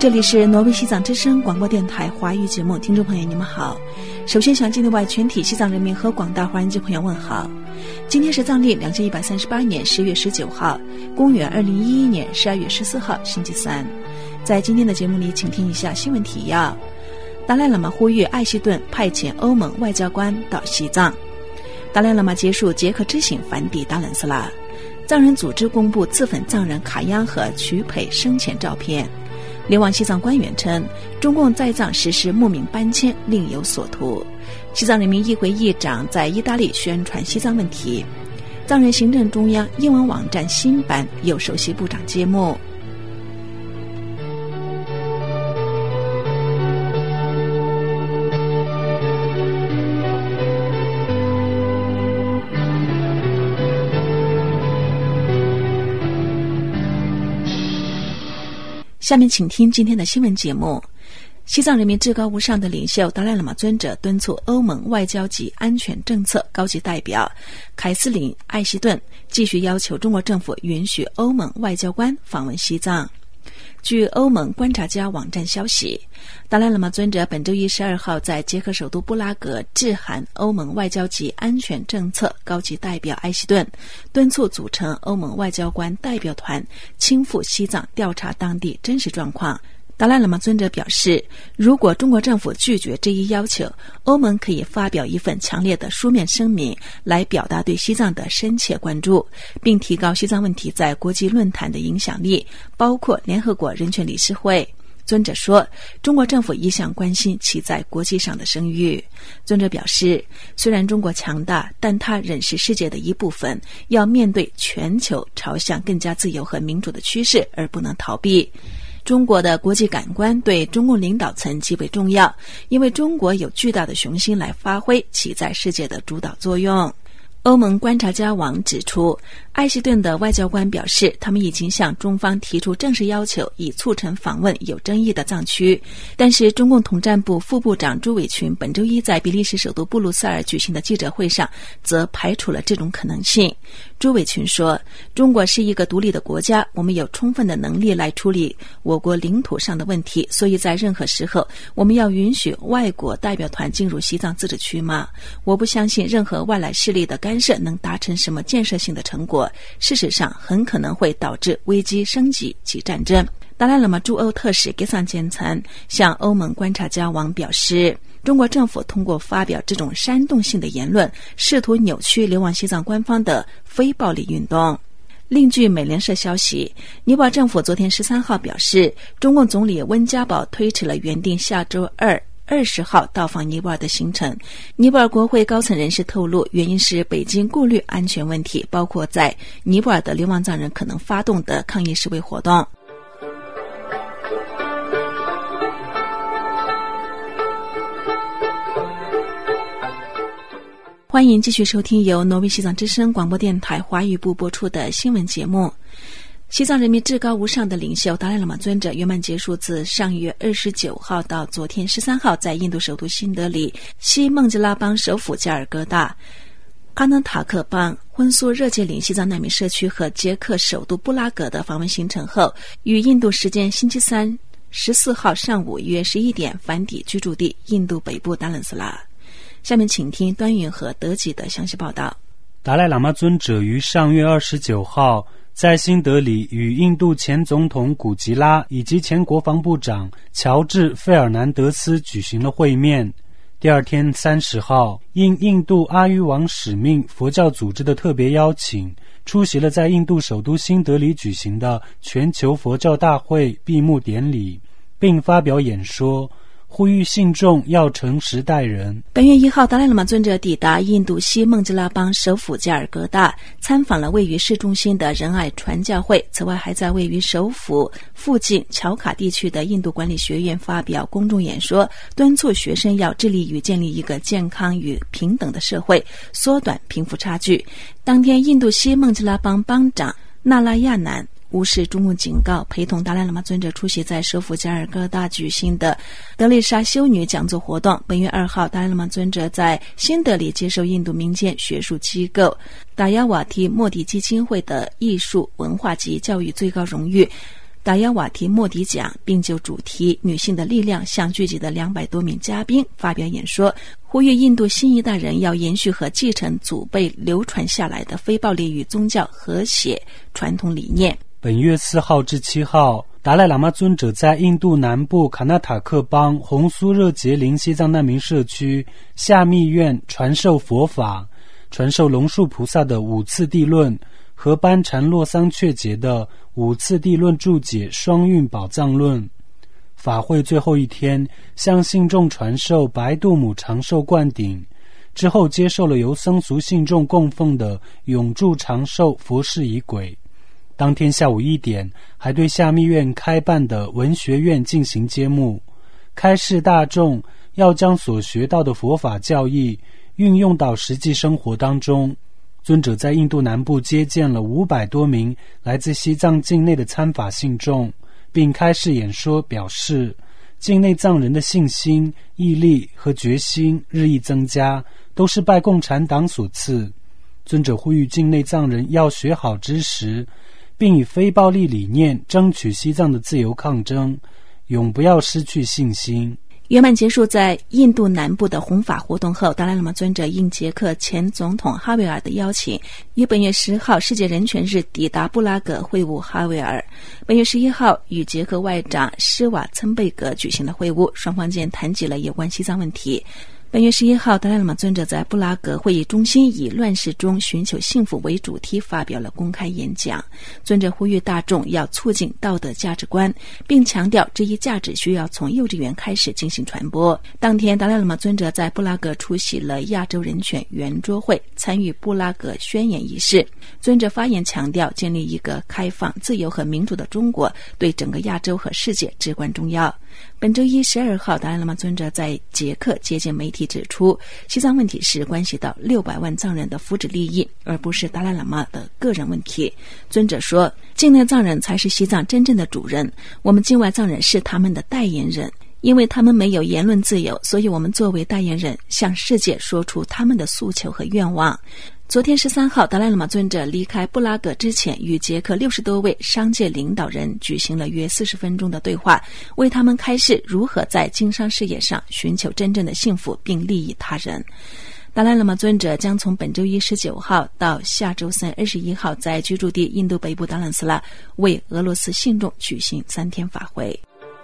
这里是挪威西藏之声广播电台华语节目，听众朋友你们好。首先向境内外全体西藏人民和广大华人籍朋友问好。今天是藏历2138年10月19号，公元2011年12月14号，星期三。在今天的节目里，请听一下新闻提要。达赖喇嘛呼吁艾希顿派遣欧盟外交官到西藏。达赖喇嘛结束捷克之行返抵达伦斯拉。藏人组织公布自焚藏人卡央和曲培生前照片。流亡西藏官员称，中共在藏实施牧民搬迁另有所图。西藏人民议会议长在意大利宣传西藏问题。藏人行政中央英文网站新版由首席部长揭幕。下面请听今天的新闻节目。西藏人民至高无上的领袖达赖喇嘛尊者敦促欧盟外交及安全政策高级代表凯瑟琳·艾希顿继续要求中国政府允许欧盟外交官访问西藏。据欧盟观察家网站消息，达赖喇嘛尊者本周一12号在捷克首都布拉格致函欧盟外交及安全政策高级代表艾希顿，敦促组成欧盟外交官代表团亲赴西藏调查当地真实状况。达赖喇嘛尊者表示，如果中国政府拒绝这一要求，欧盟可以发表一份强烈的书面声明来表达对西藏的深切关注，并提高西藏问题在国际论坛的影响力，包括联合国人权理事会。尊者说，中国政府一向关心其在国际上的声誉。尊者表示，虽然中国强大，但它仍是世界的一部分，要面对全球朝向更加自由和民主的趋势，而不能逃避。中国的国际感官对中共领导层极为重要，因为中国有巨大的雄心来发挥其在世界的主导作用。欧盟观察家网指出，艾希顿的外交官表示，他们已经向中方提出正式要求，以促成访问有争议的藏区。但是中共统战部副部长朱伟群本周一在比利时首都布鲁塞尔举行的记者会上则排除了这种可能性。朱伟群说，中国是一个独立的国家，我们有充分的能力来处理我国领土上的问题，所以在任何时候我们要允许外国代表团进入西藏自治区吗？我不相信任何外来势力的干涉能达成什么建设性的成果，事实上很可能会导致危机升级及战争。达赖喇嘛驻欧特使给桑坚参向欧盟观察家网表示，中国政府通过发表这种煽动性的言论，试图扭曲流亡西藏官方的非暴力运动。另据美联社消息，尼泊尔政府昨天13号表示，中共总理温家宝推迟了原定下周二20号到访尼泊尔的行程。尼泊尔国会高层人士透露，原因是北京顾虑安全问题，包括在尼泊尔的流亡藏人可能发动的抗议示威活动。欢迎继续收听由挪威西藏之声广播电台华语部播出的新闻节目。西藏人民至高无上的领袖达赖喇嘛尊者圆满结束自上月29号到昨天13号在印度首都新德里、西孟加拉邦首府加尔各答、卡纳塔克邦、婚苏热界岭西藏难民社区和捷克首都布拉格的访问行程后，于印度时间星期三14号上午约11点返抵居住地印度北部达伦斯拉。下面请听端云和德吉的详细报道。 达赖喇嘛尊者于上月29号在新德里与印度前总统古吉拉以及前国防部长乔治·费尔南德斯举行了会面。第二天30号，应印度阿育王使命佛教组织的特别邀请，出席了在印度首都新德里举行的全球佛教大会闭幕典礼，并发表演说，呼吁信众要诚实待人。 本月1号，达赖喇嘛尊者抵达印度西孟加拉邦首府加尔各答，参访了位于市中心的仁爱传教会。此外，还在位于首府附近乔卡地区的印度管理学院发表公众演说，敦促学生要致力于建立一个健康与平等的社会，缩短贫富差距。当天，印度西孟加拉邦邦长纳拉亚南无视中共警告，陪同达赖喇嘛尊者出席在首府加尔各答举行的德丽莎修女讲座活动。本月2号，达赖喇嘛尊者在新德里接受印度民间学术机构达亚瓦提莫迪基金会的艺术文化及教育最高荣誉达雅瓦提莫迪奖，并就主题女性的力量向聚集的200多名嘉宾发表演说，呼吁印度新一代人要延续和继承祖辈流传下来的非暴力与宗教和谐传统理念。 本月4号至7号，达赖喇嘛尊者在印度南部卡纳塔克邦红苏热杰林西藏难民社区夏密院传授佛法，传授龙树菩萨的5次地论和班禅洛桑确节的5次地论注解双运宝藏论。法会最后一天，向信众传授白度母长寿灌顶，之后接受了由僧俗信众供奉的永驻长寿佛事仪轨。当天下午1点，还对夏密院开办的文学院进行揭幕，开示大众要将所学到的佛法教义运用到实际生活当中。尊者在印度南部接见了500多名来自西藏境内的参法信众，并开示演说，表示境内藏人的信心、毅力和决心日益增加，都是拜共产党所赐。尊者呼吁境内藏人要学好知识，并以非暴力理念争取西藏的自由抗争，永不要失去信心。 圆满结束在印度南部的弘法活动后，达赖喇嘛尊者应捷克前总统哈维尔的邀请，于本月10号世界人权日抵达布拉格会晤哈维尔。本月11号与捷克外长施瓦岑贝格举行了会晤，双方间谈及了有关西藏问题。本月11号，达赖喇嘛尊者在布拉格会议中心以乱世中寻求幸福为主题发表了公开演讲。尊者呼吁大众要促进道德价值观，并强调这一价值需要从幼稚园开始进行传播。当天，达赖喇嘛尊者在布拉格出席了亚洲人权圆桌会，参与布拉格宣言仪式。尊者发言强调，建立一个开放、自由和民主的中国对整个亚洲和世界至关重要。本周一12号，达赖喇嘛尊者在捷克接见媒体指出，西藏问题是关系到600万藏人的福祉利益，而不是达赖喇嘛的个人问题。尊者说，境内藏人才是西藏真正的主人，我们境外藏人是他们的代言人。因为他们没有言论自由，所以我们作为代言人向世界说出他们的诉求和愿望。昨天13号，达赖喇嘛尊者离开布拉格之前，与捷克60多位商界领导人举行了约40分钟的对话，为他们开示如何在经商事业上寻求真正的幸福并利益他人。达赖喇嘛尊者将从本周一19号到下周三21号在居住地印度北部达兰斯拉为俄罗斯信众举行3天法会。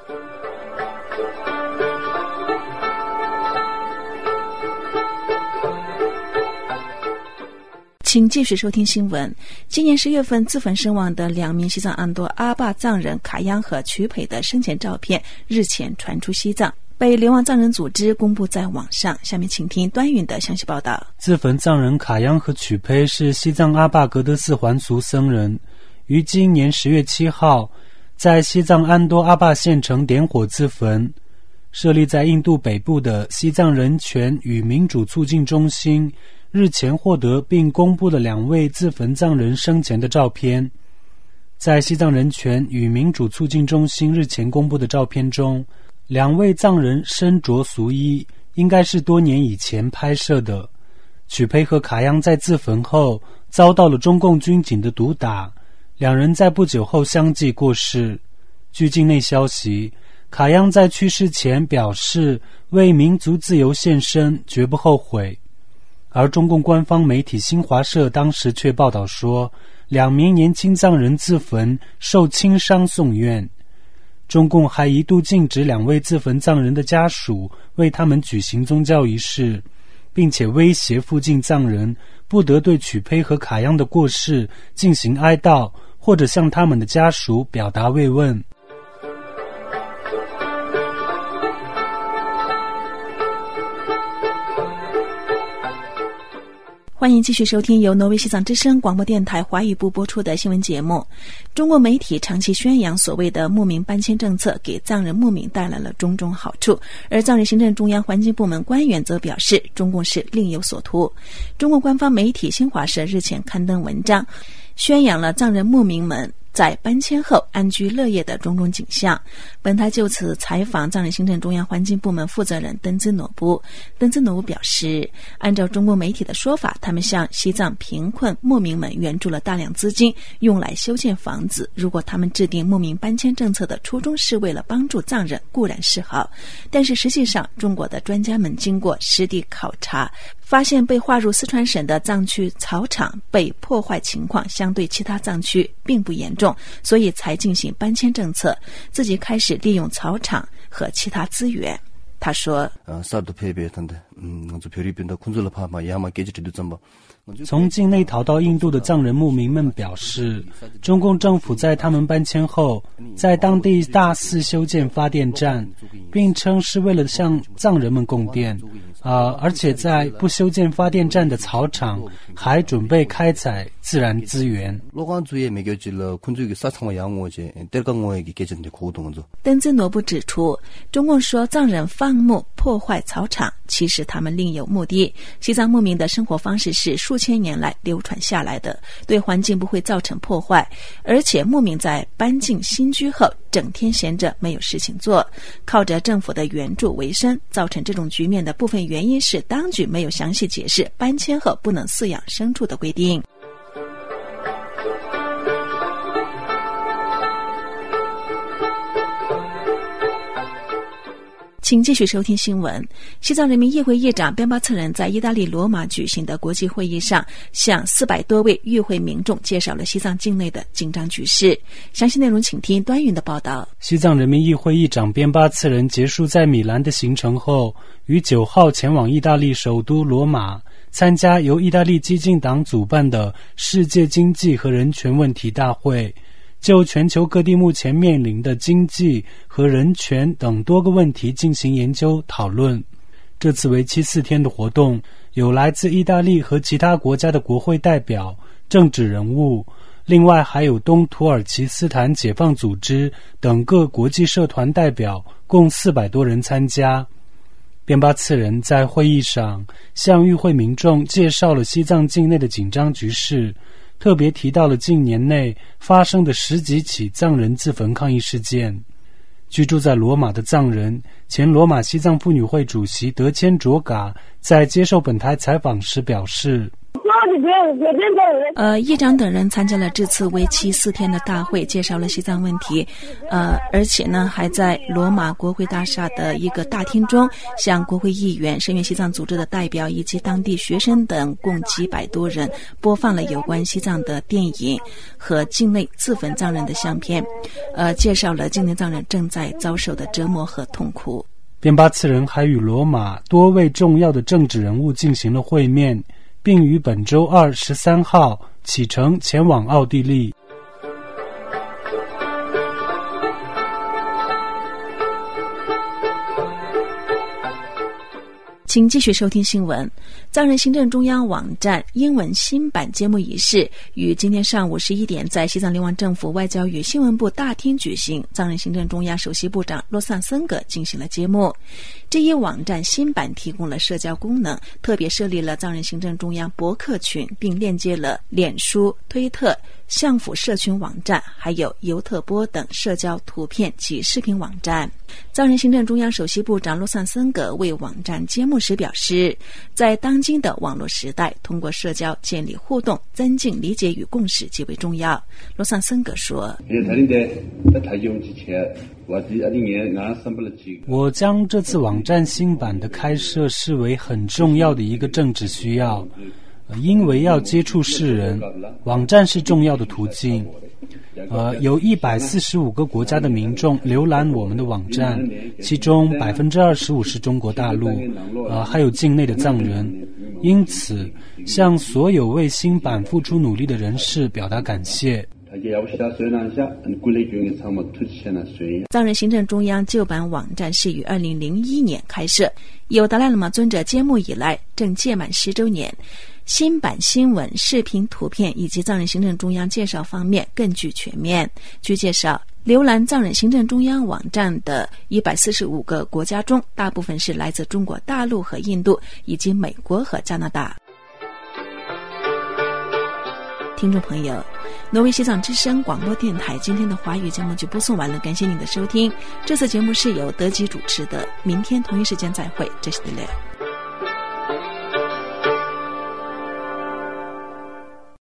请继续收听新闻。今年10月份自焚身亡的2名西藏安多阿坝藏人卡央和曲培的生前照片日前传出西藏，被流亡藏人组织公布在网上。下面请听端云的详细报道。 自焚藏人卡央和曲培是西藏阿坝格德寺还俗僧人，于今年10月7号在西藏安多阿坝县城点火自焚。设立在印度北部的西藏人权与民主促进中心日前获得并公布了2位自焚藏人生前的照片。在西藏人权与民主促进中心日前公布的照片中，2位藏人身着俗衣，应该是多年以前拍摄的。曲培和卡央在自焚后遭到了中共军警的毒打，2人在不久后相继过世。据境内消息，卡央在去世前表示为民族自由献身，绝不后悔。而中共官方媒体新华社当时却报道说，2名年轻藏人自焚，受轻伤送院。中共还一度禁止2位自焚藏人的家属为他们举行宗教仪式，并且威胁附近藏人不得对曲培和卡央的过世进行哀悼，或者向他们的家属表达慰问。 欢迎继续收听由挪威西藏之声广播电台华语部播出的新闻节目。中国媒体长期宣扬所谓的牧民搬迁政策给藏人牧民带来了种种好处，而藏人行政中央环境部门官员则表示中共是另有所图。中国官方媒体新华社日前刊登文章，宣扬了藏人牧民们在搬迁后安居乐业的种种景象。本台就此采访藏人行政中央环境部门负责人登兹诺布。登兹诺布表示，按照中国媒体的说法，他们向西藏贫困牧民们援助了大量资金，用来修建房子。如果他们制定牧民搬迁政策的初衷是为了帮助藏人，固然是好，但是实际上中国的专家们经过实地考察，发现被划入四川省的藏区草场被破坏情况相对其他藏区并不严重，所以才进行搬迁政策，自己开始利用草场和其他资源。他说， 从境内逃到印度的藏人牧民们表示，中共政府在他们搬迁后，在当地大肆修建发电站，并称是为了向藏人们供电，而且在不修建发电站的草场还准备开采自然资源。 登兹诺布指出，中共说藏人放牧破坏草场，其实他们另有目的。西藏牧民的生活方式是数千年来流传下来的，对环境不会造成破坏，而且牧民在搬进新居后整天闲着没有事情做，靠着政府的援助为生。造成这种局面的部分原因是当局没有详细解释搬迁后不能饲养牲畜的规定。请继续收听新闻。西藏人民议会议长边巴策人在意大利罗马举行的国际会议上，向400多位与会民众介绍了西藏境内的紧张局势。详细内容请听端云的报道。 西藏人民议会议长边巴策人结束在米兰的行程后，于9号前往意大利首都罗马，参加由意大利激进党主办的世界经济和人权问题大会，就全球各地目前面临的经济和人权等多个问题进行研究讨论。这次为期4天的活动，有来自意大利和其他国家的国会代表、政治人物，另外还有东土耳其斯坦解放组织等各国际社团代表，共400多人参加。边巴策人在会议上向与会民众介绍了西藏境内的紧张局势，特别提到了近年内发生的10几起藏人自焚抗议事件。居住在罗马的藏人、前罗马西藏妇女会主席德谦卓嘎在接受本台采访时表示， 议长等人参加了这次为期4天的大会，介绍了西藏问题，而且呢，还在罗马国会大厦的一个大厅中，向国会议员、声援西藏组织的代表以及当地学生等共几百多人播放了有关西藏的电影和境内自焚藏人的相片，介绍了境内藏人正在遭受的折磨和痛苦。 边巴策人还与罗马多位重要的政治人物进行了会面，并于本周2 13号启程前往奥地利。 请继续收听新闻。藏人行政中央网站英文新版揭幕仪式于今天上午11点在西藏联邦政府外交与新闻部大厅举行，藏人行政中央首席部长洛桑森格进行了揭幕。这一网站新版提供了社交功能，特别设立了藏人行政中央博客群，并链接了脸书、推特、相府社群网站，还有尤特波等社交图片及视频网站。藏人行政中央首席部长洛桑森格为网站揭幕时表示，在当今的网络时代，通过社交建立互动、增进理解与共识极为重要。洛桑森格说， 我将这次网站新版的开设视为很重要的一个政治需要，因为要接触世人，网站是重要的途径。有145个国家的民众浏览我们的网站，其中25%是中国大陆，还有境内的藏人。因此，向所有为新版付出努力的人士表达感谢。藏人行政中央旧版网站是于2001年开设，有达赖喇嘛尊者揭幕以来正届满10周年。新版新闻、视频、图片以及藏人行政中央介绍方面更具全面。据介绍，浏览藏人行政中央网站的145个国家中，大部分是来自中国大陆和印度，以及美国和加拿大。 听众朋友，挪威西藏之声广播电台今天的华语节目就播送完了，感谢您的收听。这次节目是由德基主持的，明天同一时间再会，这是德勒。